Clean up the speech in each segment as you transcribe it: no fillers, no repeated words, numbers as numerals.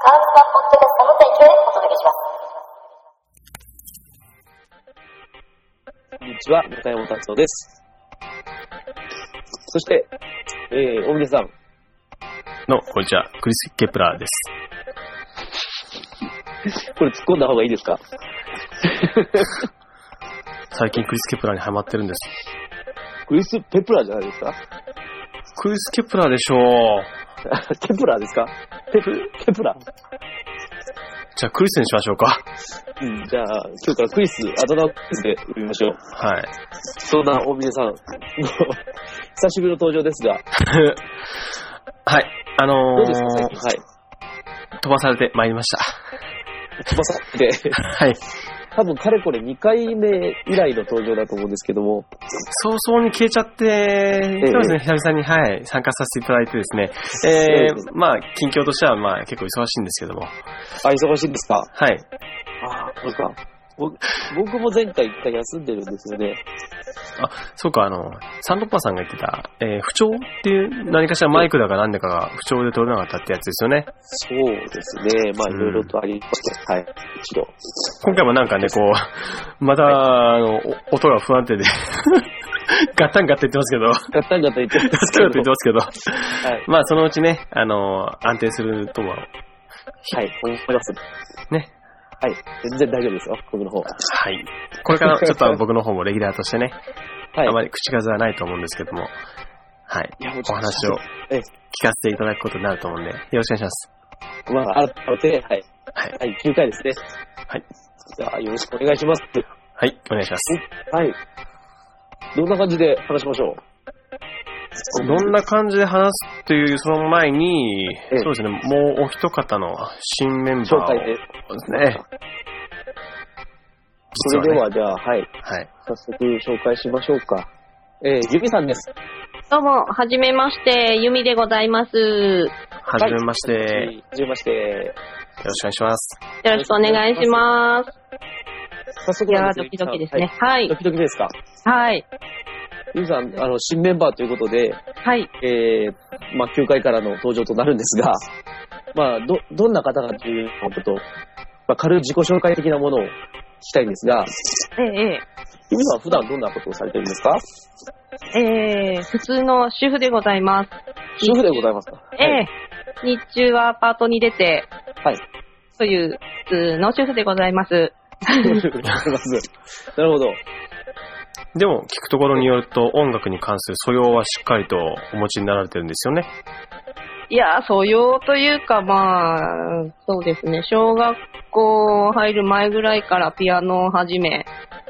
ハウスなポッドキャストの提供でお届けします。 こんにちは、中山達夫です。そして、大峰さん。 こんにちは、クリス・ケプラーです。 これ突っ込んだ方がいいですか？ 最近クリス・ケプラーにハマってるんです。 クリス・ペプラーじゃないですか？ クリス・ケプラーでしょう。 ケプラーですか？ケプラー。 じゃあクリスにしましょうか。 じゃあ今日からクリス、あだ名クリスで呼びましょう。 はい。 そんな大峰さん、久しぶりの登場ですが。 はい。 どうですか最近？はい。 飛ばされてまいりました。 飛ばされて。はい。多分かれこれ2回目以来の登場だと思うんですけども。 早々に消えちゃって、そうですね、久々に、はい、参加させていただいてですね。まあ、近況としては、まあ、結構忙しいんですけども。 あ、忙しいんですか？はい。 ああ、 そうですか。僕も前回一回休んでるんですよね。 あ、そうか、サンドッパーさんが言ってた、不調っていう何かしらマイクだか何だかが不調で取れなかったってやつですよね。 そうですね。まあ、いろいろとありまして、はい、一度。 今回もなんかね、こう、また、音が不安定で、ガッタンガッタン言ってますけど。 ガッタンガッタン言ってますけど。 ガッタンガッタン言ってますけど。はい、まあ、そのうちね、安定するとは。 はい、思います。 ね。 はい。全然大丈夫ですよ、僕の方は。 はい。これからちょっと僕の方もレギュラーとしてね、はい、あまり口数はないと思うんですけども、はい。お話を聞かせていただくことになると思うんで、よろしくお願いします。 まあ、改めて、はい。はい。はい、9回ですね。はい。じゃあ、よろしくお願いします。 はい、お願いします。 はい。どんな感じで話しましょう？ どんな感じで話すというその前に、そうですね、もうお一方の新メンバーを。紹介ですね。 それではじゃあ、はい。はい。早速紹介しましょうか。ゆみさんです。 どうも、はじめまして、ゆみでございます。 はじめまして。 はじめまして。よろしくお願いします。 よろしくお願いします。 早速いやー、ドキドキですね。はい。 ドキドキですか？はい。ゆみさん、新メンバーということで、はい。まあ、9回からの登場となるんですが、まあ、どんな方かということと、まあ、軽い自己紹介的なものを聞きたいんですが、ゆみさんは普段どんなことをされてるんですか？ 普通の主婦でございます。 主婦でございますか？ 日中はパートに出て、はい。という普通の主婦でございます。 なるほど。 でも聞くところによると音楽に関する素養はしっかりとお持ちになられてるんですよね。 いや、素養というかまあ、そうですね。小学校入る前ぐらいからピアノを始め、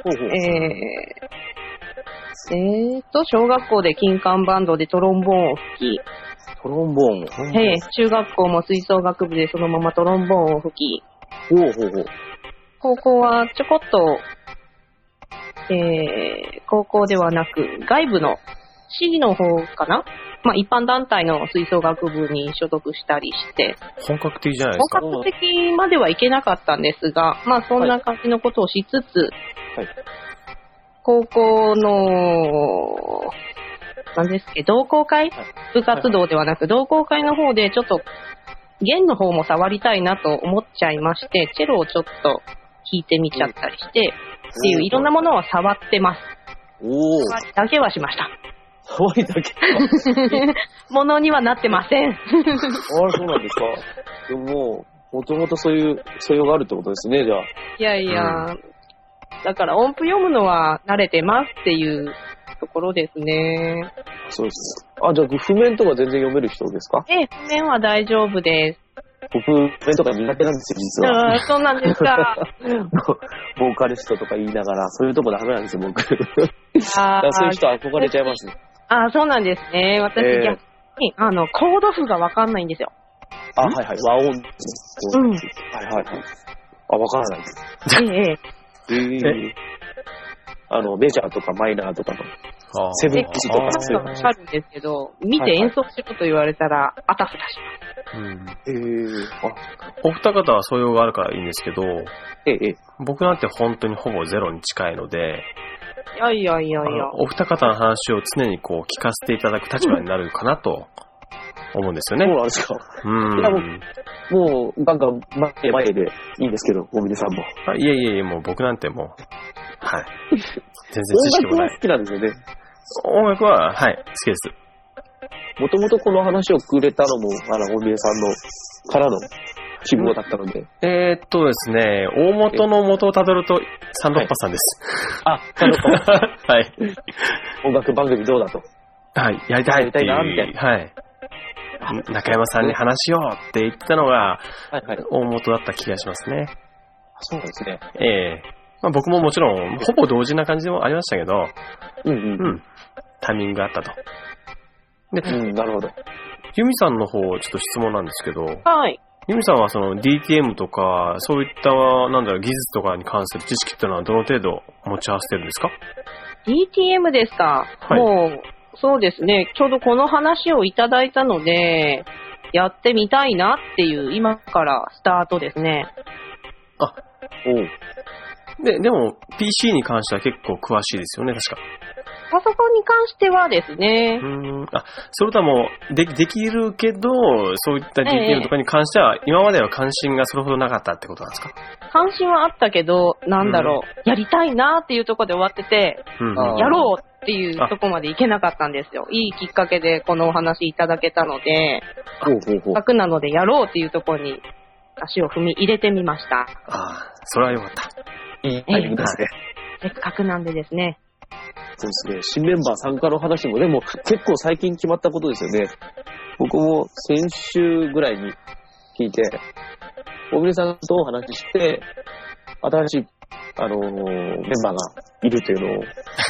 小学校で金管バンドでトロンボーンを吹き、 トロンボーン中学校も吹奏楽部でそのままトロンボーンを吹き、高校はちょこっと高校ではなく外部の市の方かな、まあ一般団体の吹奏楽部に所属したりして本格的じゃないですか。 本格的まではいけなかったんですが、まあそんな感じのことをしつつ、はい、高校のなんですけど同好会、部活動ではなく同好会の方でちょっと弦の方も触りたいなと思っちゃいまして、チェロをちょっと弾いてみちゃったりして、っていういろんなものを触ってます。触りだけはしました。 触りだけものにはなってません。 そうなんですか。でも、もともとそういう素養があるってことですね、じゃあ。 いやいや、だから音符読むのは慣れてますっていうところですね。 そうです。じゃあ譜面とか全然読める人ですか？ 譜面は大丈夫です。 僕、譜面とか苦手なんですよ、実は。 そうなんですか。 ボーカリストとか言いながら、そういうとこダメなんですよ、僕。そういう人憧れちゃいますね。 そうなんですね。私、逆に、コード譜がわかんないんですよ。 はいはい。和音ですね。はいはいはい。わからないです。メジャーとかマイナーとかの。セブンチとかそういうのわかるんですけど、見て演奏しろと言われたら、あたふたします。 お二方は素養があるからいいんですけど、僕なんて本当にほぼゼロに近いので、 いや。 お二方の話を常にこう聞かせていただく立場になるかなと思うんですよね。 そうなんですか。いやもう、ガンガン前でいいんですけど、大峰さんも。 いえ、もう僕なんてもう、はい。全然知識もない。 音楽は好きなんですよね。 音楽は、はい、好きです。 もともとこの話をくれたのも、大峰さんの、からの希望だったので。 ですね、大元の元をたどると、サンドッパさんです。 サンドッパ。 はい。 音楽番組どうだと。 はい、やりたいっていう。 な、みたいな。 はい。中山さんに話しようって言ったのが、大元だった気がしますね。 そうですね。 僕ももちろん、ほぼ同時な感じもありましたけど、タイミングがあったと。で、 なるほど。 ユミさんの方、ちょっと質問なんですけど、 はい。 ユミさんはその DTM とか、そういった、技術とかに関する知識っていうのはどの程度持ち合わせてるんですか？ DTM ですか？はい。もう、そうですね。ちょうどこの話をいただいたので、やってみたいなっていう、今からスタートですね。 でも、PC に関しては結構詳しいですよね、確か。 パソコンに関してはですね。 それとはもう、できるけど、そういった DTM とかに関しては、今までは関心がそれほどなかったってことなんですか？ 関心はあったけど、やりたいなっていうところで終わってて、やろうっていうところまでいけなかったんですよ。いいきっかけでこのお話いただけたので、せっかくなのでやろうっていうところに足を踏み入れてみました。 それはよかった。 いいタイミングですね。 せっかくなんでですね。 そうですね。新メンバー参加の話も、でも結構最近決まったことですよね。僕も先週ぐらいに聞いて、大峰さんとお話しして、新しい、メンバーがいるというのを、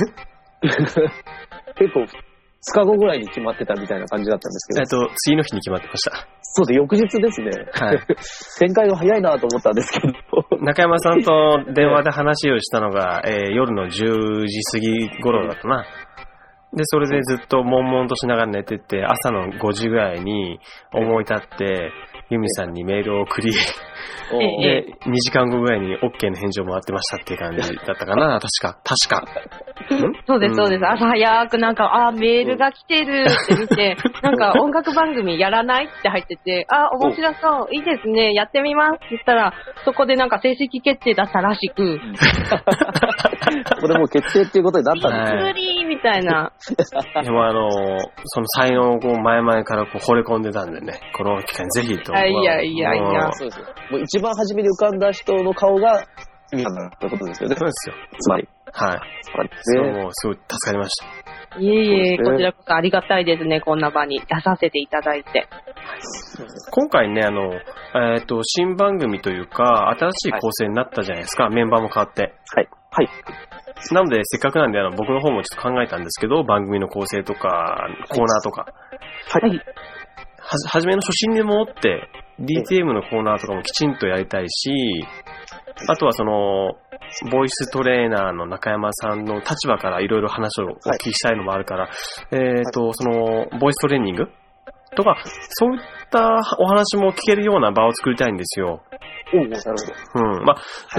結構2日後ぐらいに決まってたみたいな感じだったんですけど。 次の日に決まってました。 そうで、翌日ですね。はい。展開が早いなと思ったんですけど。 中山さんと電話で話をしたのが、夜の10時過ぎ頃だったな。で、それでずっと悶々としながら寝てて、朝の5時ぐらいに思い立って、ユミさんにメールを送り、で、2時間後ぐらいに OK の返事をもらってましたっていう感じだったかな、確か。 そうです、そうです。朝早くメールが来てるって見て、音楽番組やらないって入ってて、面白そう、いいですね、やってみますって言ったら、そこで正式決定だったらしく。 ここでもう決定っていうことになったんですよ。みたいな。 でもその才能を前々から惚れ込んでたんでね、この機会にぜひと。 いや。 そうですよ。もう一番初めに浮かんだ人の顔が、ユミさんだってことですよね。 そうですよ。 つまり。 はい。そう、すごい助かりました。 いえ、こちらこそありがたいですね、こんな場に出させていただいて。 今回ね、新番組というか、新しい構成になったじゃないですか、メンバーも変わって。 はい。 なので、せっかくなんで、僕の方もちょっと考えたんですけど、番組の構成とか、コーナーとか。 はい。 はじめの初心に戻って、DTM のコーナーとかもきちんとやりたいし、あとはボイストレーナーの中山さんの立場からいろいろ話をお聞きしたいのもあるから、ボイストレーニングとか、そういったお話も聞けるような場を作りたいんですよ。 なるほど。 だから、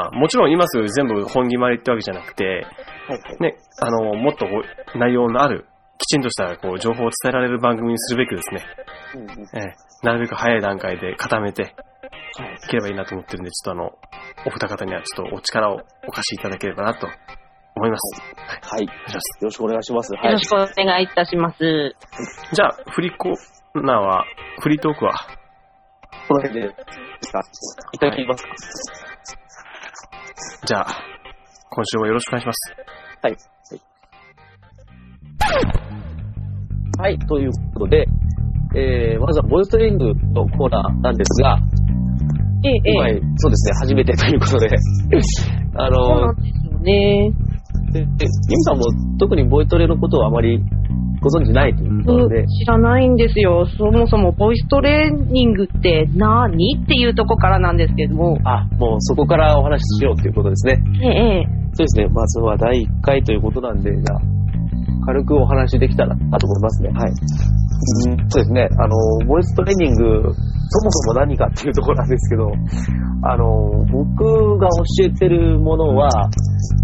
もちろん今すぐ全部本決まりってわけじゃなくて、ね、もっと内容のある、きちんとした情報を伝えられる番組にするべくですね、なるべく早い段階で固めていければいいなと思ってるんで、ちょっとお二方にはちょっとお力をお貸しいただければなと思います。 はい。よろしくお願いします。 よろしくお願いいたします。 じゃあ、フリートークはこの辺でですか？いただきますか？ じゃあ、今週もよろしくお願いします。 はい、ということで、まずはボイストレーニングのコーナーなんですが、今回、そうですね、初めてということで、 そうなんですよね。 ユミさんも特にボイトレのことをあまりご存知ないということで、 知らないんですよ。そもそもボイストレーニングって何っていうとこからなんですけども。 もうそこからお話ししようということですね。そうですね、まずは第1回ということなんで、じゃあ、軽くお話できたらなと思いますね。はい。そうですね、ボイストレーニング、そもそも何かっていうところなんですけど、僕が教えてるものは、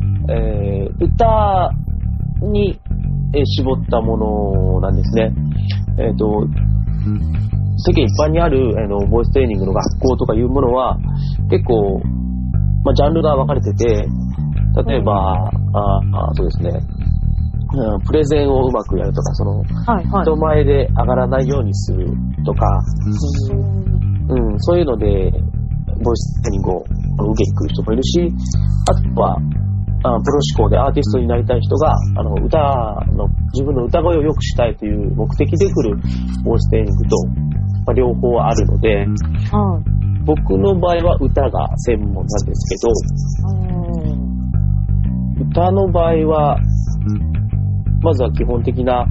歌に絞ったものなんですね。 世間一般にある、ボイストレーニングの学校とかいうものは、結構、ジャンルが分かれてて、例えば、そうですね、プレゼンをうまくやるとか、人前で上がらないようにするとか、そういうので、ボイストレーニングを受けに来る人もいるし、あとは、プロ志向でアーティストになりたい人が、自分の歌声を良くしたいという目的で来るボイストレーニングと、両方あるので、僕の場合は歌が専門なんですけど、歌の場合は、まずは基本的な、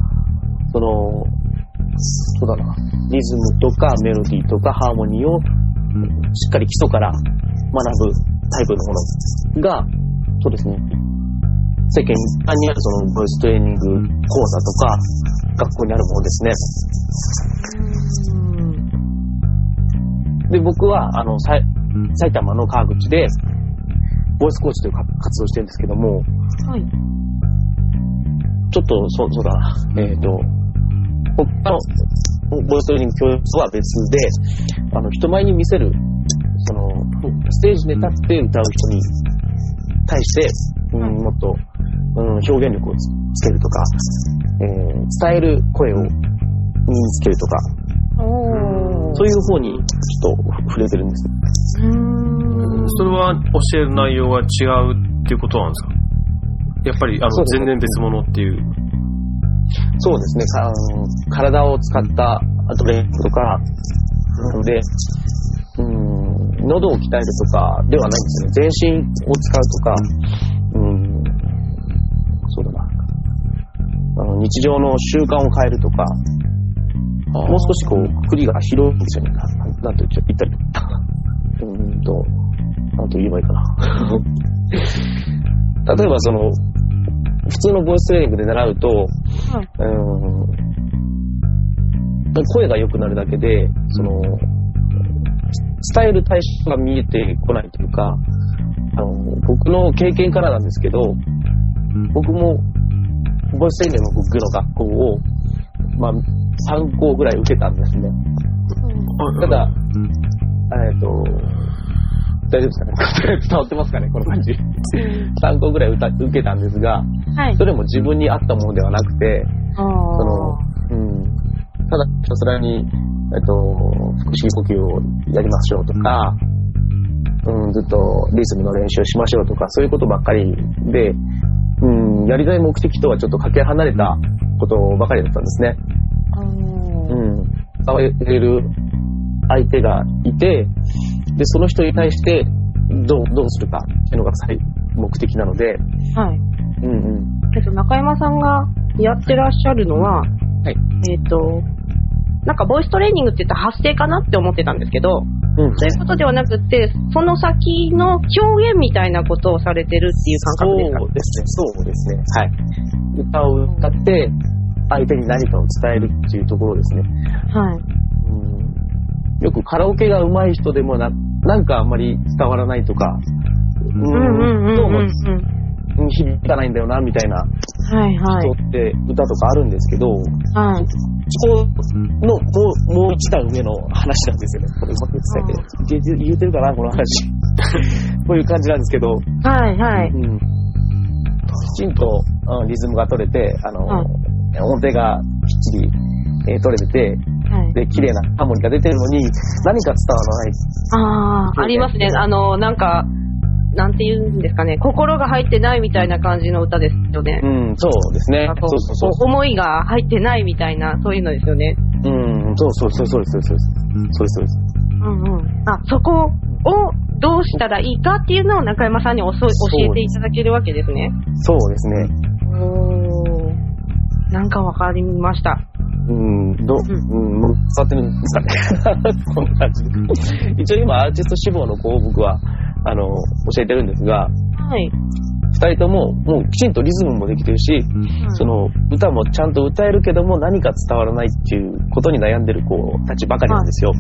そうだな、リズムとかメロディーとかハーモニーをしっかり基礎から学ぶタイプのものが、そうですね、世間一般にあるボイストレーニング講座とか学校にあるものですね。で、僕は埼玉の川口でボイスコーチという活動をしてるんですけども、はい、ちょっとそうだな、他のボイストレーニング教室とは別で、人前に見せるステージに立って歌う人に対して、もっと、表現力をつけるとか、伝える声を身につけるとか、そういう方にちょっと触れてるんです。 それは教える内容が違うっていうことなんですか？やっぱり全然別物っていう。 そうですね。体を使ったトレーニングとかで、喉を鍛えるとかではないんですよね。全身を使うとか、そうだな。日常の習慣を変えるとか、もう少しくりが広いんですよね。なんて言ったり。なんと言えばいいかな。例えば普通のボイストレーニングで習うと、声が良くなるだけで、伝える対象が見えてこないというか、僕の経験からなんですけど、僕もボイストレーニングの僕の学校を、3校ぐらい受けたんですね。ただ、大丈夫ですかね伝わってますかねこの感じ。3校ぐらい受けたんですが、それも自分に合ったものではなくて、ただひたすらに、腹式呼吸をやりましょうとか、ずっとリズムの練習をしましょうとか、そういうことばっかりで、やりたい目的とはちょっとかけ離れたことばかりだったんですね。伝える相手がいて、で、その人に対してどうするかっていうのが目的なので、 中山さんがやってらっしゃるのは、なんかボイストレーニングって言ったら発声かなって思ってたんですけど、そういうことではなくて、その先の表現みたいなことをされてるっていう感覚ですか？ そうですね。はい。歌を歌って相手に何かを伝えるっていうところですね。はい。よくカラオケが上手い人でもなんかあんまり伝わらないとか、どうも響かないんだよなみたいな人って歌とかあるんですけど、そこのもう一段上の話なんですよね。これうまく伝えて言えてるかなこの話。こういう感じなんですけど、きちんとリズムが取れて、音程がきっちり取れてて、で綺麗なハーモニーが出てるのに何か伝わらない。 ありますね。なんかなんて言うんですかね、心が入ってないみたいな感じの歌ですよね。 そうですね。 思いが入ってないみたいな、そういうのですよね。 そうです。 そこをどうしたらいいかっていうのを中山さんに教えていただけるわけですね。 そうですね。 なんかわかりました。 もう伝わってるんですかね。こんな感じで。一応今アーティスト志望の子を僕は教えてるんですが、2人とももうきちんとリズムもできてるし、その歌もちゃんと歌えるけども何か伝わらないっていうことに悩んでる子たちばかりなんですよ。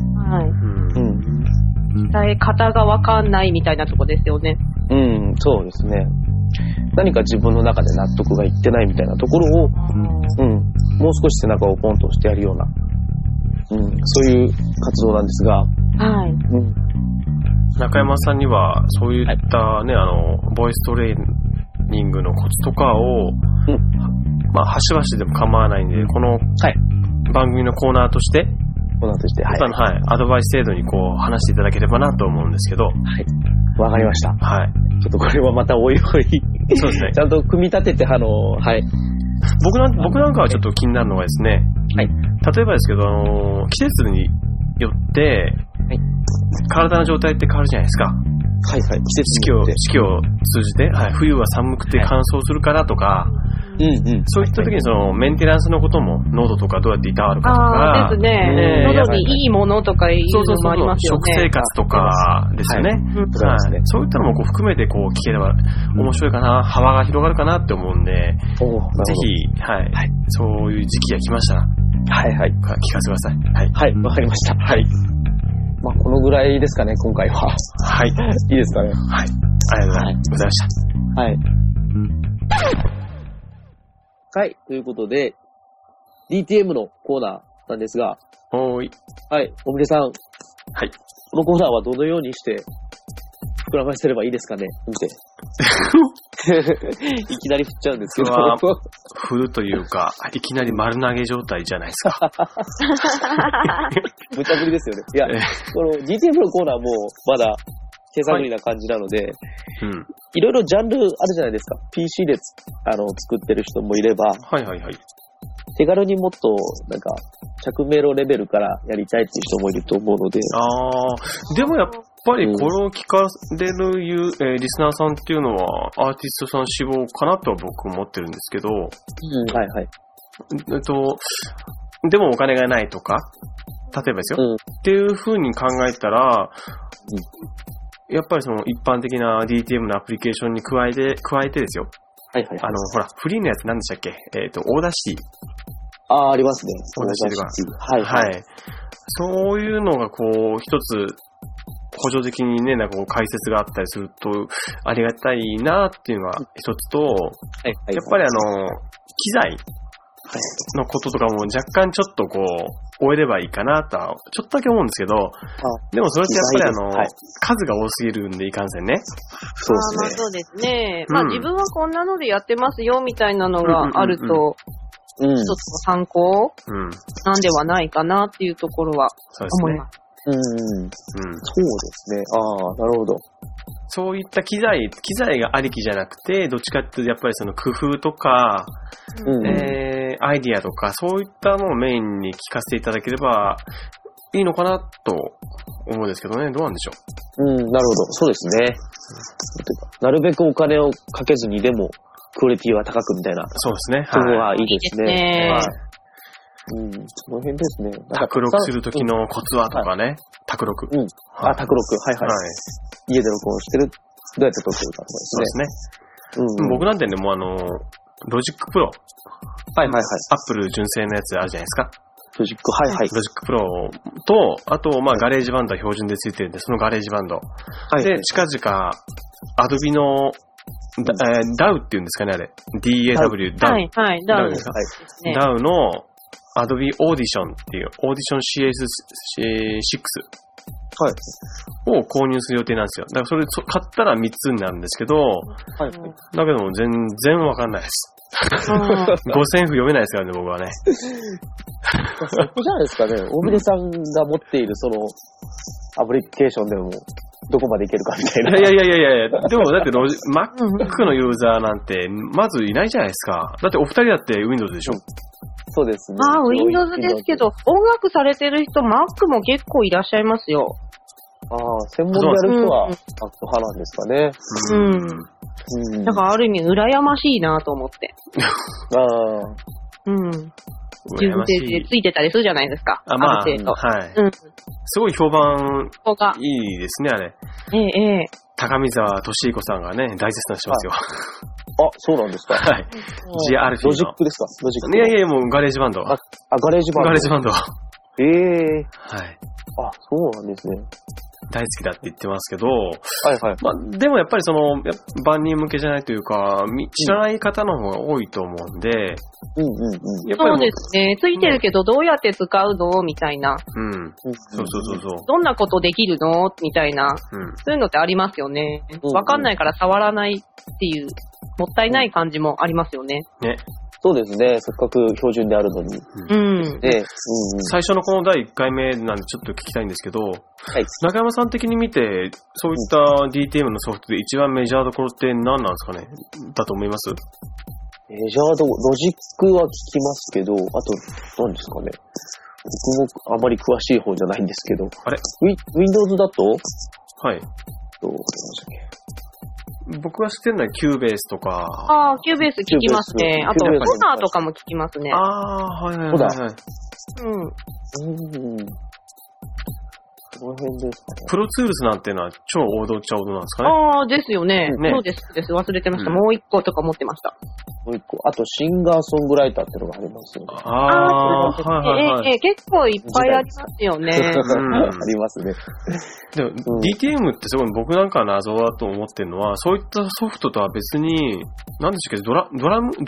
伝え方がわかんないみたいなとこですよね。 そうですね。何か自分の中で納得がいってないみたいなところを、 もう少し背中をポンと押してやるような、そういう活動なんですが、 はい。 中山さんには、そういったね、ボイストレーニングのコツとかを、まあ、端々でも構わないんで、この番組のコーナーとして、はい、アドバイス程度にこう話していただければなと思うんですけど。はい。 わかりました。はい。ちょっとこれはまたおいおい。そうですね。ちゃんと組み立てて、はい。 僕なんかはちょっと気になるのがですね、はい。例えばですけど、季節によって、はい、体の状態って変わるじゃないですか。はいはい。四季を通じて、はい、冬は寒くて乾燥するからとか、そういった時にそのメンテナンスのことも喉とかどうやっていたわるかとか、 ですね。喉にいいものとかいうのもありますよね。 食生活とかですよね。そういったのもこう含めてこう聞ければ面白いかな、幅が広がるかなって思うんで、ぜひ、はい、そういう時期が来ましたら、はいはい、聞かせてください。はい、はい、わかりました。はい。 まあこのぐらいですかね、今回は。はい。いいですかね。はい。 ありがとうございました。はい。 はい。ということで、DTM のコーナーなんですが、はい。おみれさん。はい。このコーナーはどのようにして膨らませればいいですかね、見て。いきなり振っちゃうんですけど。 振るというか、いきなり丸投げ状態じゃないですか。 無茶ぶりですよね。いや、この DTM のコーナーもまだ手探りな感じなので、いろいろジャンルあるじゃないですか。PC で作ってる人もいれば、手軽にもっとなんか着メロレベルからやりたいっていう人もいると思うので。 でもやっぱりこれを聞かれるリスナーさんっていうのはアーティストさん志望かなとは僕思ってるんですけど、でもお金がないとか、例えばですよ、っていう風に考えたら、やっぱりその一般的な DTM のアプリケーションに加えてですよ。ほら、フリーのやつ何でしたっけ？オーダーシティ。 ありますね。 オーダーシティが。はい。そういうのがこう、一つ、補助的にね、なんかこう解説があったりすると、ありがたいなっていうのが一つと、やっぱり機材のこととかも若干ちょっとこう、終えればいいかなとは、ちょっとだけ思うんですけど、でもそれってやっぱり数が多すぎるんでいかんせんね。 そうですね。まあ自分はこんなのでやってますよみたいなのがあると、一つの参考なんではないかなっていうところは思います。 そうですね。なるほど。 そういった機材がありきじゃなくて、どっちかっていうとやっぱりその工夫とか、アイディアとか、そういったのをメインに聞かせていただければいいのかなと思うんですけどね。どうなんでしょう。なるほど。そうですね。なるべくお金をかけずにでも、クオリティは高くみたいな。 そうですね。 そこはいいですね。その辺ですね。 卓録するときのコツはとかね。卓録。 卓録。家で録音してる。どうやって撮ってるかとかですね。 そうですね。僕なんてね、もうロジックプロ。アップル純正のやつあるじゃないですか。 ロジック、 ロジックプロと、あと、まあ、ガレージバンドは標準でついてるんで、そのガレージバンド。で、近々、アドビの、ダウっていうんですかね、あれ。DAW、ダウ。ダウですか。ダウの、アドビオーディションっていう、オーディション CS6 を購入する予定なんですよ。だからそれ買ったら3つになるんですけど、だけども全然わかんないです。五線譜読めないですからね、僕はね。 そこじゃないですかね。大峰さんが持っているそのアプリケーションでもどこまでいけるかみたいな。 いや。でもだってMac のユーザーなんてまずいないじゃないですか。だってお二人だって Windows でしょ。 そうですね。 Windows ですけど、音楽されてる人、Mac も結構いらっしゃいますよ。 専門でやる人は Mac 派なんですかね。 だからある意味羨ましいなと思って。自分でついてたりするじゃないですか。ある程度。 すごい評判いいですね、あれ。高見沢俊彦さんがね、大絶賛してますよ。 そうなんですか。 ジアルフィーの。 ロジックですか？ロジック。 いや、もうガレージバンド。 ガレージバンド。 ガレージバンド。 そうなんですね。 大好きだって言ってますけど、 はいはい。 まあ、でもやっぱり万人向けじゃないというか、知らない方の方が多いと思うんで、やっぱりそうですね。ついてるけどどうやって使うのみたいな。 そう。 どんなことできるのみたいな。そういうのってありますよね。わかんないから触らないっていう、もったいない感じもありますよね。 ね。 そうですね。せっかく標準であるのに。 最初のこの第1回目なんでちょっと聞きたいんですけど、中山さん的に見て、そういった DTM のソフトで一番メジャーどころって何なんですかねだと思います？ メジャーどころ、ロジックは聞きますけど、あと、何ですかね。僕もあまり詳しい方じゃないんですけど。 あれ？ Windows だとはい。 どうでしたっけ？ 僕が知ってるのはキューベースとか。 ああ、キューベース聞きますね。あと、ホナーとかも聞きますね。 ああ、はい。 この辺ですかね。 プロツールスなんていうのは超王道っちゃ王道なんですかね。 ああ、ですよね。そうです。忘れてました。もう一個とか持ってました。 もう一個。あと、シンガーソングライターってのがありますよね。 結構いっぱいありますよね。 ありますね。 でも、DTM ってすごい僕なんか謎だと思ってるのは、そういったソフトとは別に、何でしたっけ、ドラム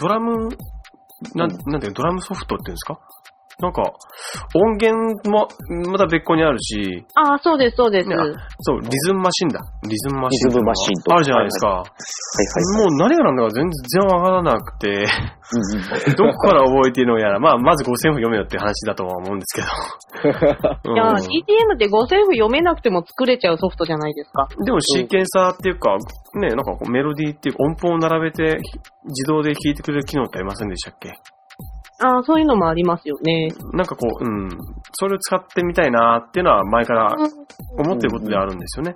ソフトっていうんですか？なんか、音源もまた別個にあるし。 ああ、そうです。そう、リズムマシンだ。リズムマシンとあるじゃないですか。もう何がなんだか全然わからなくて、どこから覚えているのやら、まず5000符読めよっていう話だとは思うんですけど。 いや、DTM って5000符読めなくても作れちゃうソフトじゃないですか。 でもシーケンサーっていうか、ね、なんかメロディーっていうか音符を並べて自動で弾いてくれる機能ってありませんでしたっけ？ ああ、そういうのもありますよね。 なんかこう、それを使ってみたいなっていうのは前から思ってることであるんですよね。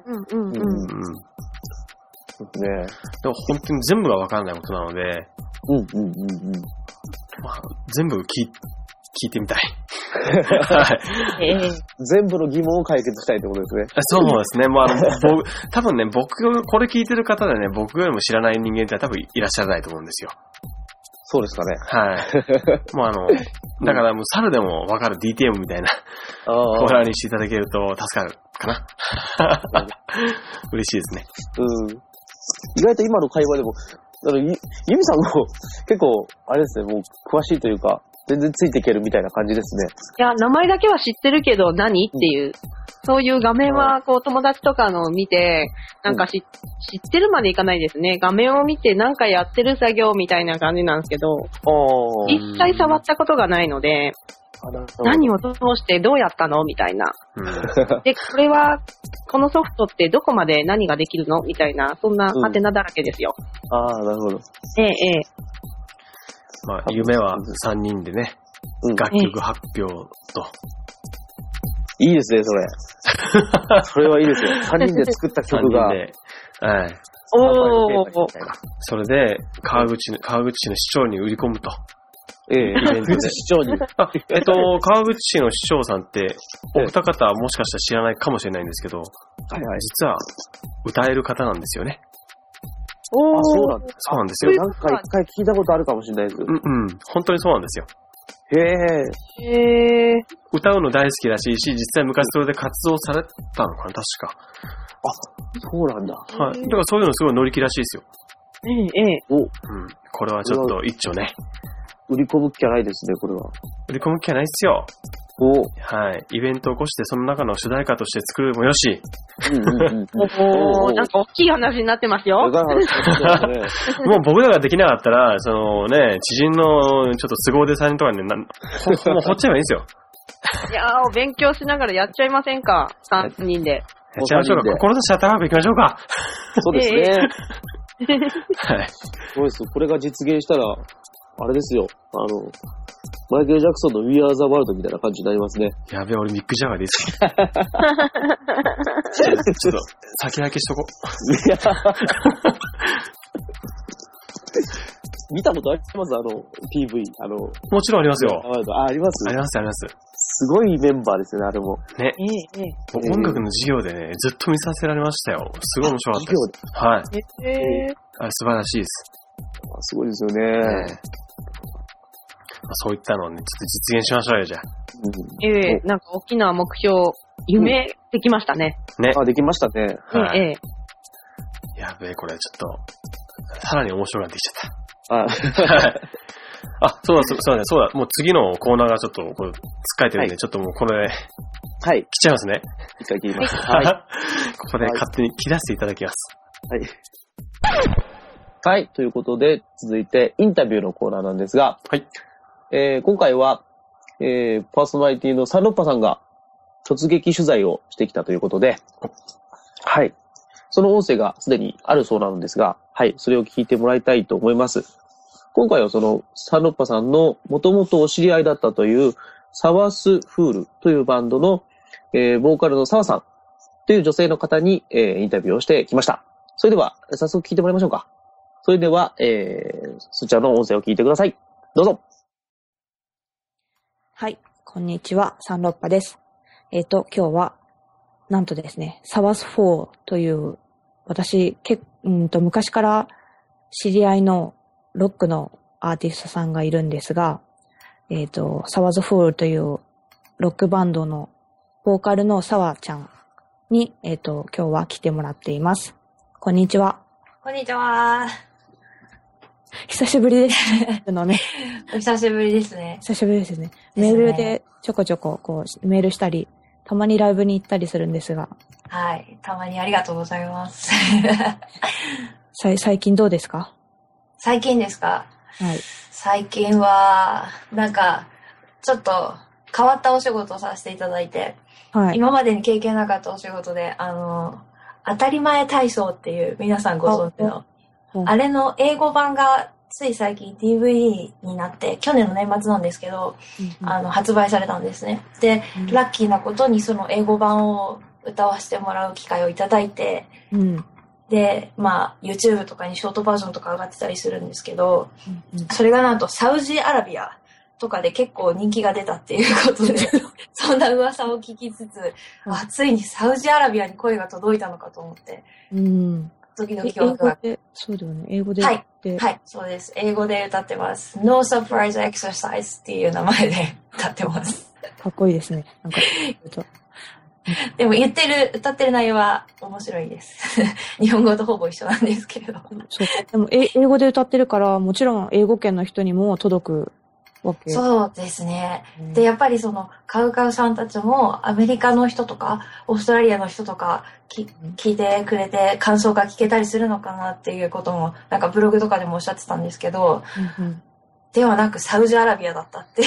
でも本当に全部がわからないことなので、全部聞いてみたい。 全部の疑問を解決したいってことですね。 そうですね。多分ね、これ聞いてる方でね、僕よりも知らない人間って多分いらっしゃらないと思うんですよ。 そうですかね。 はい。もうだからもう猿でもわかる DTM みたいなコーナーにしていただけると助かるかな。嬉しいですね。 意外と今の会話でも、ユミさんも結構、あれですね、もう詳しいというか、全然ついていけるみたいな感じですね。 いや、名前だけは知ってるけど何っていう、そういう画面はこう友達とかのを見て、なんか知ってるまでいかないですね。画面を見てなんかやってる作業みたいな感じなんですけど、実際触ったことがないので、何をどうしてどうやったのみたいな。で、このソフトってどこまで何ができるのみたいな、そんなハテナだらけですよ。 なるほど。 夢は3人でね、楽曲発表と。 いいですね、それ。それはいいですよ。3人で作った曲が。 はい。それで、川口市の市長に売り込むと。 イベントで。市長に。 川口市の市長さんって、お二方はもしかしたら知らないかもしれないんですけど、実は歌える方なんですよね。 そうなんです。 そうなんですよ。 なんか一回聞いたことあるかもしれないです。 本当にそうなんですよ。 へー。 歌うの大好きらしいし、実際昔それで活動されたのかな、確か。 そうなんだ。 はい。だからそういうのすごい乗り気らしいですよ。これはちょっと一丁ね。 売り込む気はないですね、これは。 売り込む気はないっすよ。はい。イベントを起こしてその中の主題歌として作るもよし。 なんか大きい話になってますよ。 もう僕らができなかったら、知人のちょっと凄腕さんとかね、もうほっちゃえばいいんですよ。 いやー、勉強しながらやっちゃいませんか ?3 人で。 やっちゃいましょうか。志高くいきましょうか。 そうですね。 はい。 そうです。これが実現したら、あれですよ。マイケル・ジャクソンの We Are the World みたいな感じになりますね。 やべえ、俺ミック・ジャガーでいいですかちょっと、先焼けしとこう。 見たことあります？PV。 もちろんありますよ。 あります？ あります、あります。 すごいメンバーですよね、あれも。 ね。音楽の授業でね、ずっと見させられましたよ。すごい面白かったです。はい。あれ素晴らしいです。 すごいですよね。 そういったのをね、ちょっと実現しましょうよ、じゃあ。 なんか大きな目標夢できましたね。 ね。 あ、できましたね。 はい。 ええ。 やべえ、これちょっと、さらに面白くなってきちゃった。あ、そうだ。もう次のコーナーがちょっと、これ、使えてるんで、ちょっともうこれ、 はい。 来ちゃいますね。 一回切ります。はい。 ここで勝手に切らせていただきます。 はい。はい。ということで、続いて、インタビューのコーナーなんですが、 はい。 今回は、パーソナリティのサンロッパさんが、突撃取材をしてきたということで、はい。その音声がすでにあるそうなのですが、はい。それを聞いてもらいたいと思います。今回はその、サンロッパさんの元々お知り合いだったという、サワスフールというバンドの、ボーカルのサワさんという女性の方に、インタビューをしてきました。それでは、早速聞いてもらいましょうか。それでは、そちらの音声を聞いてください。どうぞ。 はい、こんにちは、サンロッパです。今日は、なんとですね、サワス4という、私、昔から知り合いのロックのアーティストさんがいるんですが、サワス4というロックバンドのボーカルのサワちゃんに、今日は来てもらっています。こんにちは。 こんにちは。 久しぶりですね。 お久しぶりですね。 久しぶりですね。メールでちょこちょこメールしたり、たまにライブに行ったりするんですが。 はい。たまにありがとうございます。 最近どうですか？ 最近ですか？ はい。 最近は、なんか、ちょっと変わったお仕事をさせていただいて、はい、今までに経験なかったお仕事で、当たり前体操っていう皆さんご存知の、あれの英語版がつい最近 DVD になって、去年の年末なんですけど、発売されたんですね。で、ラッキーなことにその英語版を歌わせてもらう機会をいただいて、で、YouTube とかにショートバージョンとか上がってたりするんですけど、それがなんとサウジアラビアとかで結構人気が出たっていうことで、そんな噂を聞きつつ、ついにサウジアラビアに声が届いたのかと思って、時々ワクワク。 そうだよね。英語で歌って。はい、そうです。英語で歌ってます。No Surprise Exercise っていう名前で歌ってます。 かっこいいですね。なんかでも歌ってる内容は面白いです。日本語とほぼ一緒なんですけれど。 そう。でも英語で歌ってるから、もちろん英語圏の人にも届くわけ。 そうですね。で、やっぱりその、カウカウさんたちもアメリカの人とか、オーストラリアの人とか聞いてくれて感想が聞けたりするのかなっていうことも、なんかブログとかでもおっしゃってたんですけど、ではなくサウジアラビアだったっていう。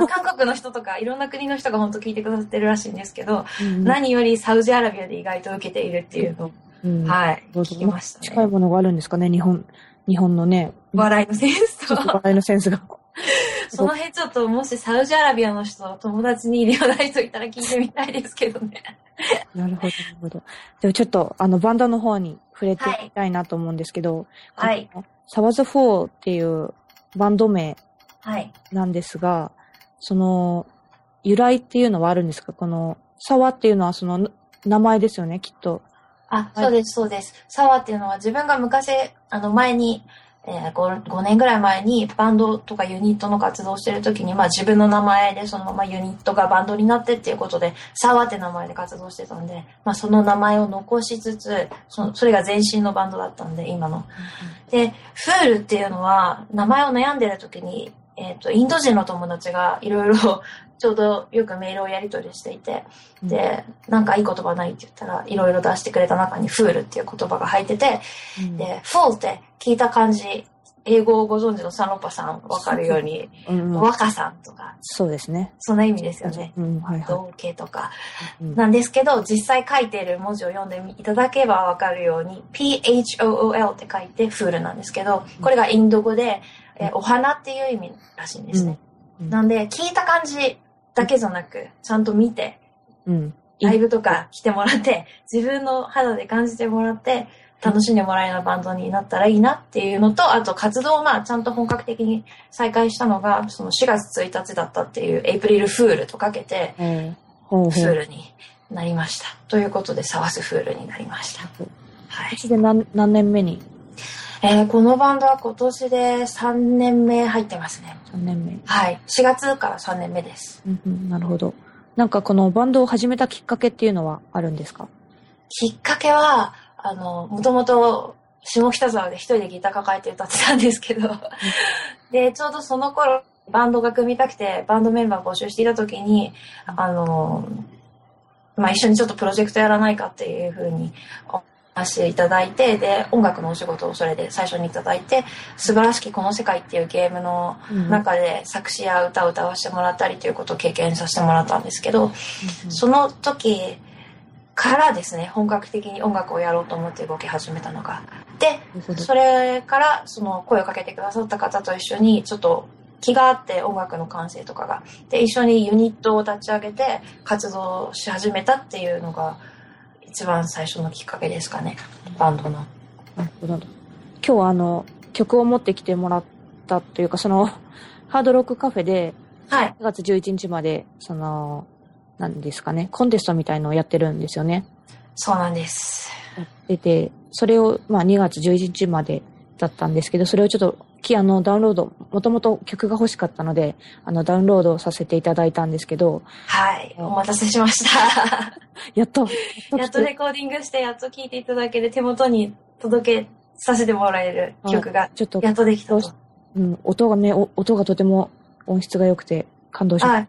韓国の人とかいろんな国の人が本当聞いてくださってるらしいんですけど、何よりサウジアラビアで意外と受けているっていうのを、はい、聞きましたね。 近いものがあるんですかね、日本のね。 笑いのセンスと。 笑いのセンスが。 その辺ちょっともしサウジアラビアの人、友達にいるような人いたら聞いてみたいですけどね。 なるほど。でもちょっとバンドの方に触れてみたいなと思うんですけど、 はい。 サワズ4っていうバンド名なんですが、その由来っていうのはあるんですか？このサワっていうのはその名前ですよね、きっと。 そうです、そうです。サワっていうのは自分が昔、前に、5年ぐらい前にバンドとかユニットの活動をしてる時に、自分の名前でそのままユニットがバンドになってっていうことで、サワって名前で活動してたんで、その名前を残しつつ、それが前身のバンドだったんで、今の。で、フールっていうのは、名前を悩んでる時に、インド人の友達がいろいろちょうどよくメールをやり取りしていて、で、なんかいい言葉ないって言ったら、いろいろ出してくれた中にフールっていう言葉が入ってて、で、フォーって聞いた感じ、英語をご存知のサンロッパさんわかるように、若さんとか、 そうですね。 そんな意味ですよね。同型とか。なんですけど、実際書いている文字を読んでいただけばわかるように、PHOOL って書いてフールなんですけど、これがインド語で、お花っていう意味らしいんですね。なんで、聞いた感じだけじゃなく、ちゃんと見て、ライブとか来てもらって、自分の肌で感じてもらって、楽しんでもらえるようなバンドになったらいいなっていうのと、あと活動をちゃんと本格的に再開したのが、その4月1日だったっていう、エイプリルフールとかけて、フールになりました。ということで、サワスフールになりました。 はい。で何年目にこのバンドは今年で3年目入ってますね。 3年目。 はい。4月から3年目です。 なるほど。 なんかこのバンドを始めたきっかけっていうのはあるんですか？ きっかけは、もともと下北沢で一人でギター抱えて歌ってたんですけど、で、ちょうどその頃、バンドが組みたくて、バンドメンバー募集していた時に、一緒にちょっとプロジェクトやらないかっていう風にお話していただいて、で、音楽のお仕事をそれで最初にいただいて、素晴らしきこの世界っていうゲームの中で作詞や歌を歌わせてもらったりということを経験させてもらったんですけど、その時からですね、本格的に音楽をやろうと思って動き始めたのが。で、それからその声をかけてくださった方と一緒にちょっと気があって音楽の完成とかが。で、一緒にユニットを立ち上げて活動し始めたっていうのが一番最初のきっかけですかね、バンドの。 今日は曲を持ってきてもらったというか、そのハードロックカフェで、 はい。 9月11日まで、何ですかね、コンテストみたいのをやってるんですよね。 そうなんです。 で、それを、2月11日までだったんですけど、それをちょっと、ダウンロード、もともと曲が欲しかったので、ダウンロードさせていただいたんですけど。 はい。お待たせしました。 やっとレコーディングして、やっと聴いていただける手元に届けさせてもらえる曲が、ちょっとやっとできたと。 音がとても音質が良くて感動しました。 はい。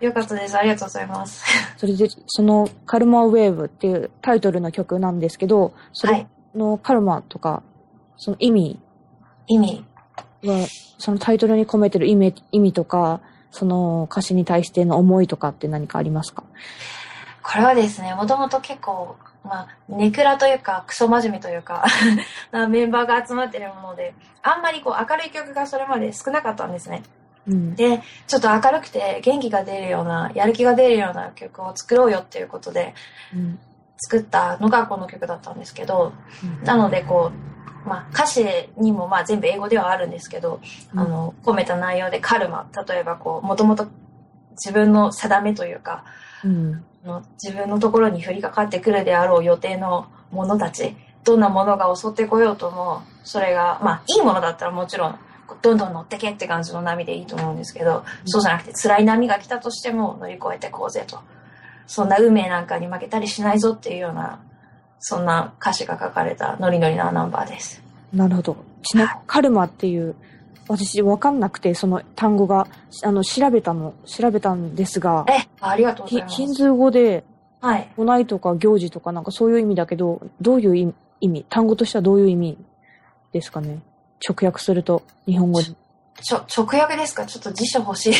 よかったです。ありがとうございます。それで、そのカルマウェーブっていうタイトルの曲なんですけど、それのカルマとか、その意味は、そのタイトルに込めてる意味とか、その歌詞に対しての思いとかって何かありますか？ これはですね、もともと結構、ネクラというか、クソ真面目というか、メンバーが集まってるもので、あんまり明るい曲がそれまで少なかったんですね。で、ちょっと明るくて元気が出るような、やる気が出るような曲を作ろうよっていうことで、作ったのがこの曲だったんですけど、なので歌詞にも全部英語ではあるんですけど、込めた内容でカルマ、例えばもともと自分の定めというか、自分のところに降りかかってくるであろう予定のものたち、どんなものが襲ってこようとも、それが、いいものだったらもちろん、どんどん乗ってけって感じの波でいいと思うんですけど、そうじゃなくて辛い波が来たとしても乗り越えてこうぜと。そんな運命なんかに負けたりしないぞっていうような、そんな歌詞が書かれたノリノリなナンバーです。 なるほど。ちなみにカルマっていう、私わかんなくて、その単語が、調べたんですが。 ありがとうございます。 ヒンズー語で、 はい。 行いとか行事とかなんかそういう意味だけど、どういう意味、単語としてはどういう意味ですかね。直訳すると、日本語に。 直訳ですか？ちょっと辞書欲しい。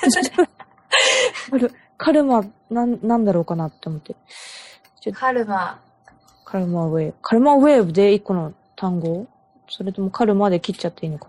カルマ、なんだろうかなって思って。 カルマウェーブ。カルマウェーブで一個の単語？それともカルマで切っちゃっていいのか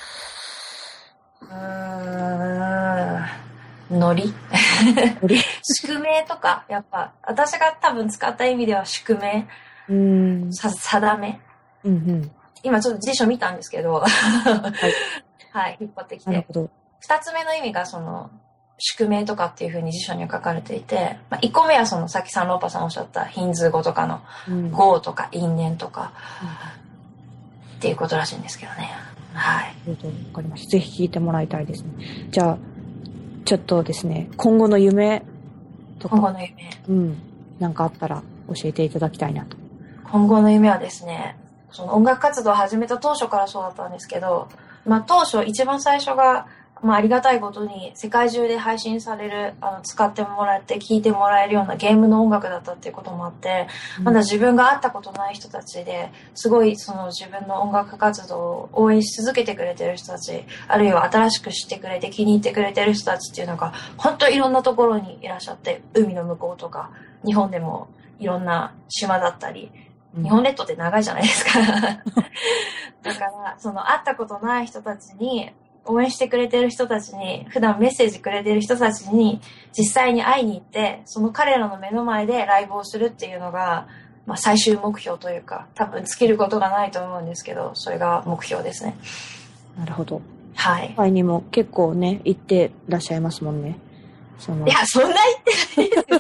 な？ノリ宿命とか、やっぱ、私が多分使った意味では宿命。定め。今ちょっと辞書見たんですけど、はい、引っ張ってきて。 なるほど。 二つ目の意味が宿命とかっていう風に辞書には書かれていて、一個目はさっきサンローパさんおっしゃったヒンズー語とかの業とか因縁とか、っていうことらしいんですけどね。はい。 わかりました。ぜひ聞いてもらいたいですね。じゃあ、ちょっとですね、今後の夢とか。 今後の夢。 なんかあったら教えていただきたいなと。 今後の夢はですね、その音楽活動を始めた当初からそうだったんですけど、当初一番最初が、ありがたいことに世界中で配信される、使ってもらって聴いてもらえるようなゲームの音楽だったっていうこともあって、まだ自分が会ったことない人たちで、すごい自分の音楽活動を応援し続けてくれてる人たち、あるいは新しく知ってくれて気に入ってくれてる人たちっていうのが、本当いろんなところにいらっしゃって、海の向こうとか、日本でもいろんな島だったり、日本列島って長いじゃないですか。だから、会ったことない人たちに、応援してくれてる人たちに、普段メッセージくれてる人たちに、実際に会いに行って、その彼らの目の前でライブをするっていうのが、最終目標というか、多分尽きることがないと思うんですけど、それが目標ですね。 なるほど。 はい。 海外にも結構ね、行ってらっしゃいますもんね。 いや、そんな行ってないですよ。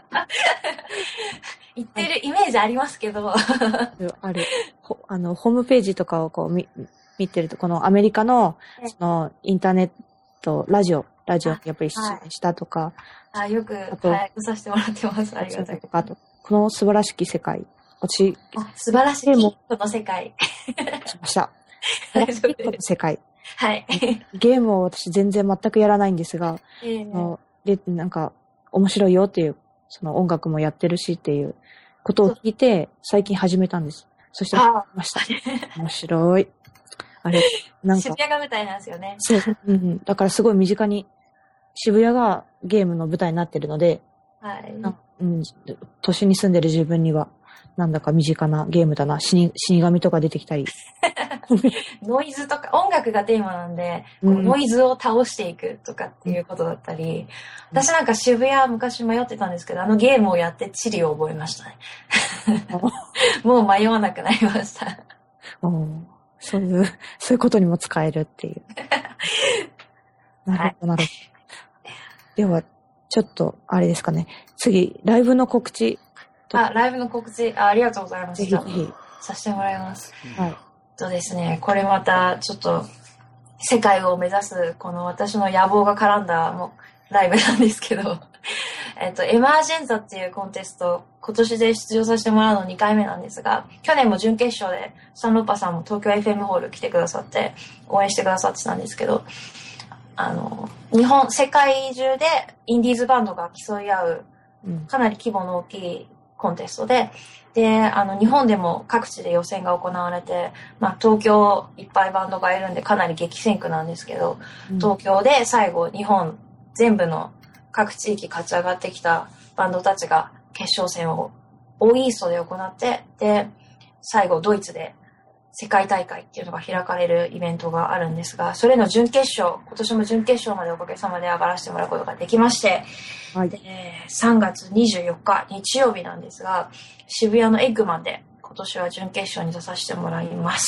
行ってるイメージありますけど。 ある。ホームページとかを見てると、このアメリカの、インターネット、ラジオやっぱり出演したとか、 よく、来させてもらってます。ありがたい。 あと、この素晴らしき世界。 素晴らしいこの世界。 しました。素晴らしいこの世界。 はい。 ゲームを私全然全くやらないんですが、で、なんか、面白いよっていう、その音楽もやってるしっていうことを聞いて、最近始めたんです。そして、ました。面白い。あれ、なんか。 渋谷が舞台なんですよね。 そう。だからすごい身近に、渋谷がゲームの舞台になってるので、 はい。 都心に住んでる自分には、なんだか身近なゲームだな。死神とか出てきたり。 ノイズとか、音楽がテーマなんで、ノイズを倒していくとかっていうことだったり、私なんか渋谷昔迷ってたんですけど、ゲームをやって地理を覚えましたね。もう迷わなくなりました。 そういうことにも使えるっていう。なるほど、なるほど。では、ちょっと、あれですかね。次、ライブの告知。 ライブの告知、ありがとうございます。 ぜひぜひ。 させてもらいます。 はい。 ですね、これまた、ちょっと、世界を目指す、この私の野望が絡んだライブなんですけど、エマージェンザっていうコンテスト、今年で出場させてもらうの2回目なんですが、去年も準決勝で、サンロッパさんも東京 FM ホール来てくださって、応援してくださってたんですけど、世界中でインディーズバンドが競い合う、かなり規模の大きいコンテストで、日本でも各地で予選が行われて、東京いっぱいバンドがいるんでかなり激戦区なんですけど、東京で最後日本全部の各地域勝ち上がってきたバンドたちが決勝戦をオーイーストで行って、で、最後ドイツで世界大会っていうのが開かれるイベントがあるんですが、それの準決勝、今年も準決勝までおかげさまで上がらせてもらうことができまして、はい、3月24日日曜日なんですが、渋谷のエッグマンで今年は準決勝に出させてもらいます。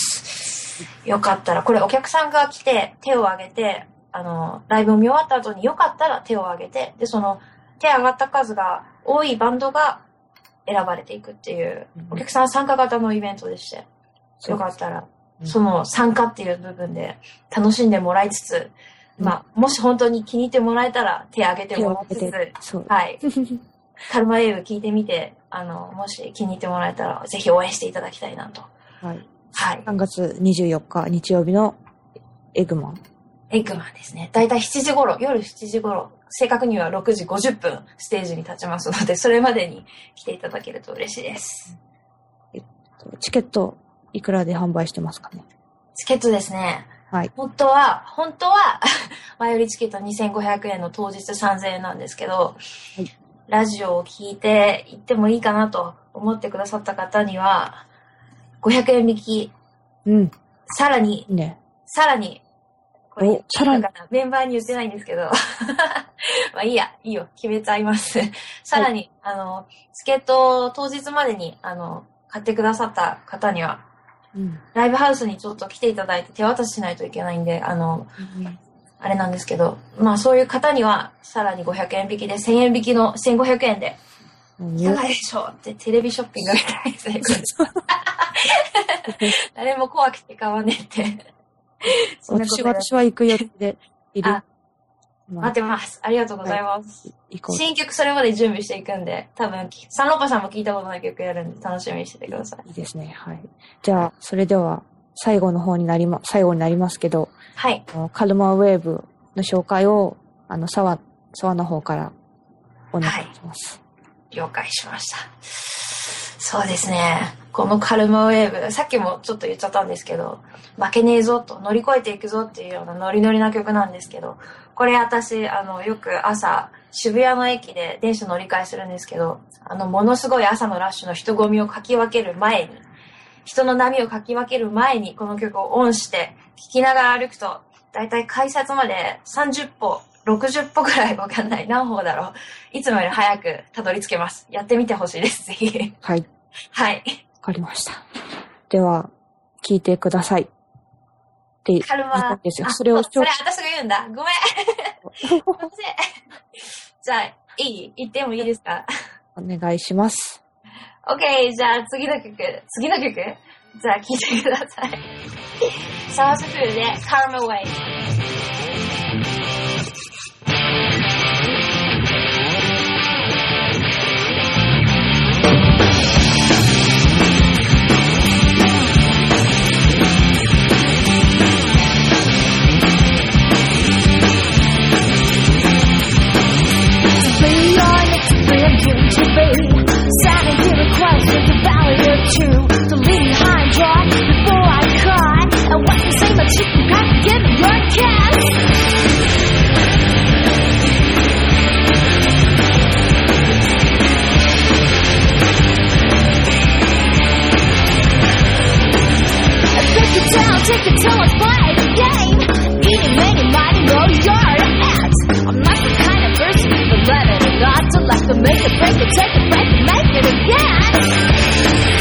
よかったら、これお客さんが来て手を挙げて、ライブを見終わった後によかったら手を挙げて、で、その手挙がった数が多いバンドが選ばれていくっていう、お客さん参加型のイベントでして、よかったら、その参加っていう部分で楽しんでもらいつつ、もし本当に気に入ってもらえたら手を挙げてもらいつつ、はい。カルマウェーブ聞いてみて、もし気に入ってもらえたら、ぜひ応援していただきたいなと。 はい。はい。3月24日日曜日のエッグマン。 エッグマンですね。だいたい7時頃、夜7時頃、正確には6時50分ステージに立ちますので、それまでに来ていただけると嬉しいです。 チケット、いくらで販売してますかね？ チケットですね。 はい。 本当は、前売りチケット2500円の当日3000円なんですけど、はい、ラジオを聞いて行ってもいいかなと思ってくださった方には、500円引き。さらに、これ、メンバーに言ってないんですけど、いいよ、決めちゃいます。さらに、チケット当日までに、買ってくださった方には、ライブハウスにちょっと来ていただいて手渡ししないといけないんで、あれなんですけど、そういう方にはさらに500円引きで1000円引きの1500円で、いかがでしょうってテレビショッピングみたいですね。誰も怖くて買わねえって。 私は行く予定でいる。 待ってます。ありがとうございます。新曲それまで準備していくんで、多分、サンローパさんも聞いたことない曲やるんで、楽しみにしててください。 いいですね。はい。じゃあ、それでは、最後になりますけど、 はい。 カルマウェーブの紹介を、沢の方からお願いします。 はい。了解しました。そうですね。このカルマウェーブ、さっきもちょっと言っちゃったんですけど、負けねえぞと、乗り越えていくぞっていうようなノリノリな曲なんですけど、これ私、よく朝、渋谷の駅で電車乗り換えするんですけど、ものすごい朝のラッシュの人混みをかき分ける前に、人の波をかき分ける前にこの曲をオンして聴きながら歩くと、だいたい改札まで30歩、60歩ぐらいわかんない。何歩だろう。いつもより早くたどり着けます。やってみてほしいです、ぜひ。 はい。 はい。 わかりました。では、聴いてください。 カルマ。 それ私が言うんだ。ごめん。じゃあ、言ってもいいですか？ お願いします。 OK、じゃあ次の曲。じゃあ聴いてください。サワースフールで Karma Way。 to be. Standing here with questions of value too. So leave behind draw before I cry. And what you say, but you got to give me your kiss. Take it till let's play the game. Eating, making, mighty, know you're it. I'm not the kind of person to let it or not to let them make it, break it, take it, break it, make it again.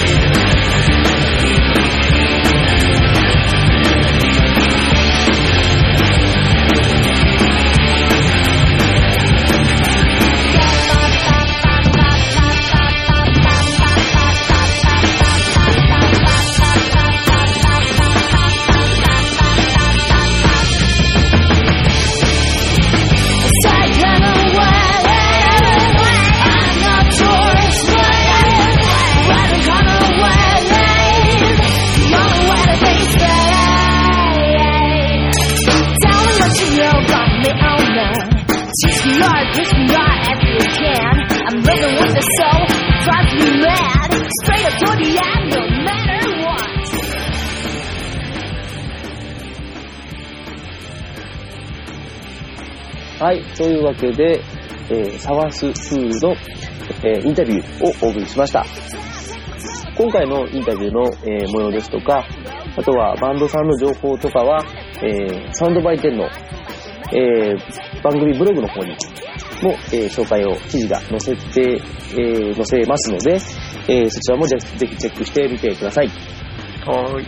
はい、というわけで、サワス2の、インタビューをお送りしました。今回のインタビューの、模様ですとか、あとはバンドさんの情報とかは、サウンドバイテンの、番組ブログの方にも、紹介を記事が載せますので、そちらもぜひチェックしてみてください。 はい、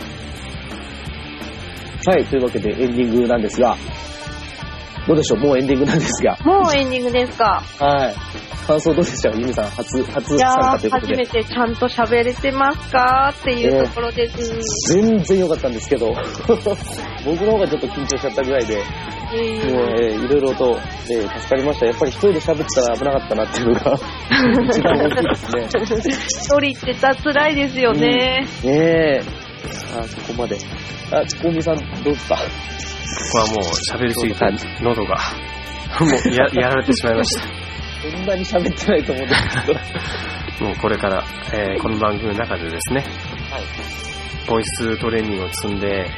というわけでエンディングなんですが、どうでしょう、もうエンディングなんですが。 もうエンディングですか。 はい。感想どうでしたか、ゆみさん、初参加ということで。 初めてちゃんと喋れてますかっていうところです。 全然良かったんですけど、僕の方がちょっと緊張しちゃったぐらいで、もういろいろと、助かりました。やっぱり一人で喋ってたら危なかったなっていうのが、一番大きいですね。 一人って辛いですよね。 ねえ。そこまで。コンビさん、どうですか？ ここはもう喋りすぎて喉がもう やられてしまいました。 そんなに喋ってないと思うんですけどもうこれから、この番組の中でですね、はい、ボイストレーニングを積んで、はい、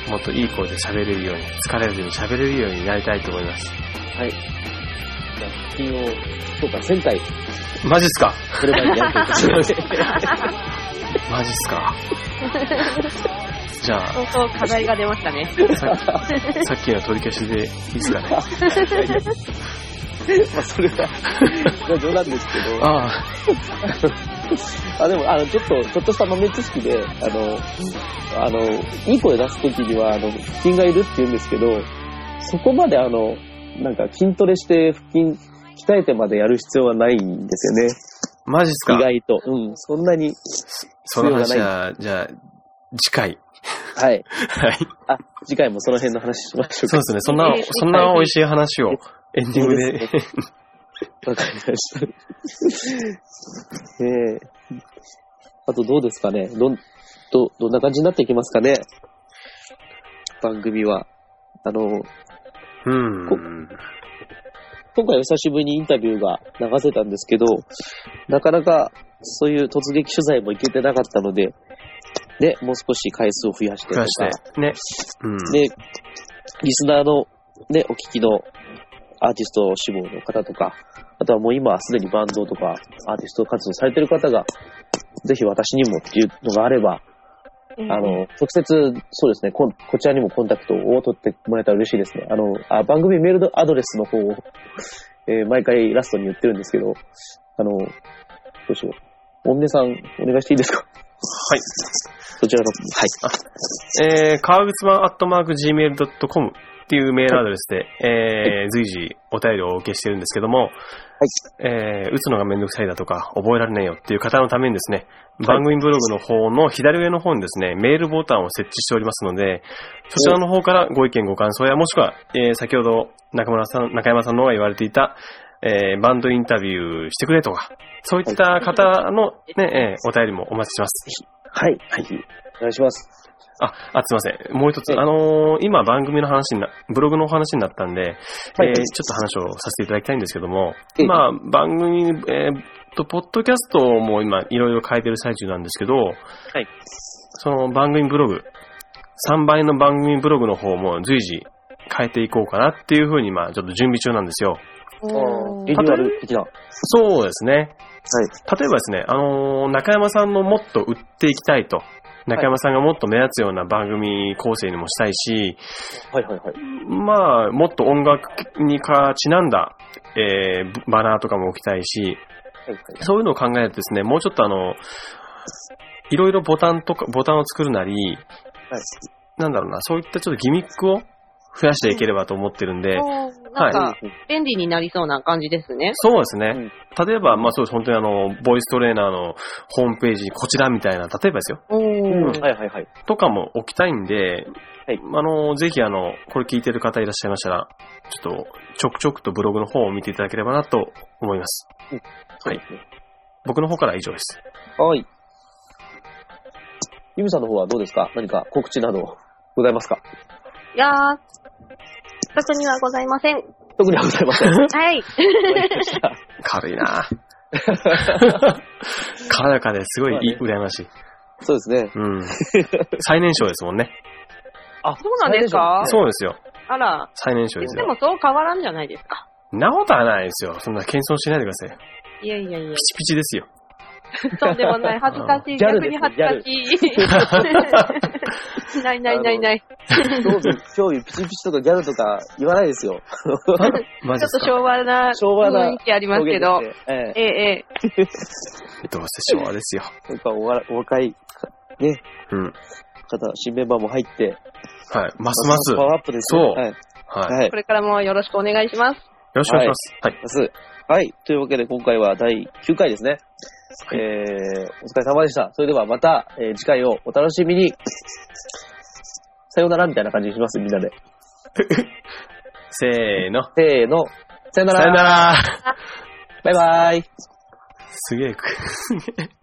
もっといい声で喋れるように、疲れずに喋れるようになりたいと思います。 はい。じゃあ腹筋をそうか1000回マジっすか？ それまでやってください。 マジっすか？じゃあそう課題が出ましたね。 さっきの取り消しでいいですかね。 まあそれは冗談ですけど。でもちょっとした豆知識でいい声出すときには腹筋がいるって言うんですけど、そこまでなんか筋トレして腹筋鍛えてまでやる必要はないんですよね。 マジっすか？ 意外とそんなにその話はじゃあ次回。 はい。 はい。 次回もその辺の話しましょうか。 そうですね。そんな美味しい話をエンディングで。 わかりました。あとどうですかね。どんな感じになっていきますかね。番組は。今回お久しぶりにインタビューが流せたんですけど、なかなかそういう突撃取材も行けてなかったので、ね、もう少し回数を増やしてとか、 ね、 で、リスナーのね、お聞きのアーティスト志望の方とか、あとはもう今すでにバンドとかアーティスト活動されてる方が、ぜひ私にもっていうのがあれば、直接、そうですね、こちらにもコンタクトを取ってもらえたら嬉しいですね。番組メールアドレスの方を、毎回ラストに言ってるんですけど、どうしよう。大峰さん、お願いしていいですか？ はい。 そちらの、 はい。川口版@gmail.com っていうメールアドレスで、随時お便りをお受けしてるんですけども、打つのがめんどくさいだとか、覚えられないよっていう方のためにですね、番組ブログの方の左上の方にですね、メールボタンを設置しておりますので、そちらの方からご意見ご感想や、もしくは、先ほど中山さんの方が言われていた、バンドインタビューしてくれとか、そういった方のね、お便りもお待ちしてます。 はい。はい。お願いします。 すいません。もう一つ。今番組の話ブログのお話になったんで、ちょっと話をさせていただきたいんですけども、今番組、 ポッドキャストも今いろいろ書いてる最中なんですけど、はい。その番組ブログ、3倍の番組ブログの方も随時変えていこうかなっていう風にちょっと準備中なんですよ。 リニューアル的な。 そうですね。はい。例えばですね、中山さんのもっと売っていきたいと。中山さんがもっと目立つような番組構成にもしたいし、はいはいはい。もっと音楽にちなんだ、バナーとかも置きたいし、はいはい、そういうのを考えるとですね、もうちょっといろいろボタンを作るなり、はい、なんだろうな、そういったちょっとギミックを増やしていければと思ってるんで、 なんか、便利になりそうな感じですね。 そうですね。例えば、そうです、本当にボイストレーナーのホームページにこちらみたいな、例えばですよ。はいはいはい。とかも置きたいんで、はい、ぜひこれ聞いてる方いらっしゃいましたら、ちょっと、ちょくちょくとブログの方を見ていただければなと思います。はい。僕の方からは以上です。 はい。ユミさんの方はどうですか？何か告知などございますか？ いやー、特にはございません。 特にはございません。 はい。 軽いな軽やかですごい羨ましい。 そうですね。 うん。最年少ですもんね。 あ、そうなんですか？ そうですよ。 あら。 最年少ですよ。 でもそう変わらんじゃないですか。 なことはないですよ。そんな謙遜しないでください。 いやいやいや。 ピチピチですよ。 そうでもない。恥ずかしい。逆に恥ずかしい。ない。 興味ピチピチとかギャルとか言わないですよ。 マジですか？ ちょっと昭和な雰囲気ありますけど。 どうせ昭和ですよ。 なんかお若い、ね。うん。新メンバーも入って。 はい。ますます。 パワーアップですね。そう。 はい。 これからもよろしくお願いします。よろしくお願いします。 はい。はい。というわけで今回は第9回ですね。お疲れ様でした。それではまた、次回をお楽しみに。さようならみたいな感じにします、みんなで。 せーの。 さよなら。 さよなら。 バイバイ。 すげえ。